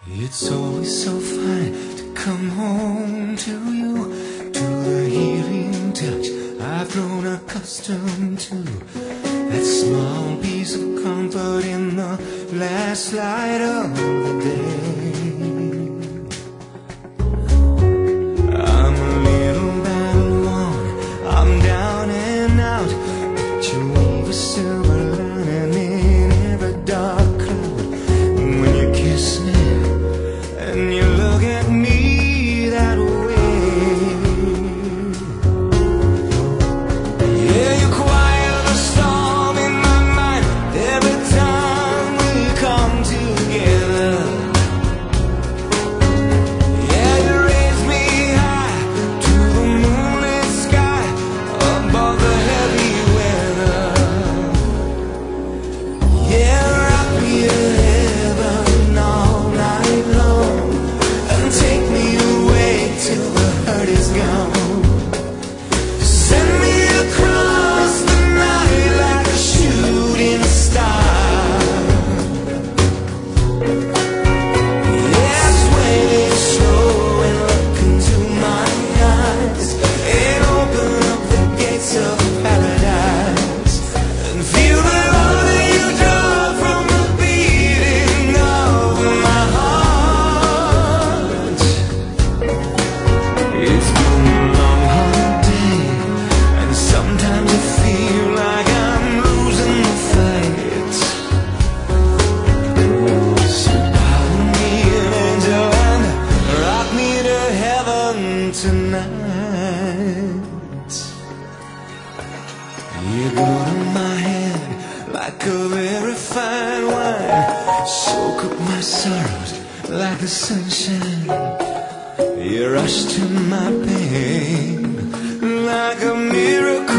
It's always so fine to come home to you, to the healing touch I've grown accustomed to. That small piece of comfort in the last light of the day. I'm a little battle worn, I'm down and out, but you weave a silver lining in every dark cloud. When you kiss me and you look at me that way, yeah, you quiet the storm in my mind every time we come together. Yeah, you raise me high to the moonlit sky above the heavy weather. Yeah, rock me to heaven all night long and take me away till the hurt is gone. Send me across the night like a shooting star. Yeah, sway me slow and look into my eyes and open up the gates of paradise and feel the love that you draw from the beating of my heart. It's been a long, hard day, and sometimes I feel like I'm losing the fight. So bow me an angel and rock me to heaven tonight. You go to my head like a very fine wine, soak up my sorrows like the sunshine. You rush to my pain like a miracle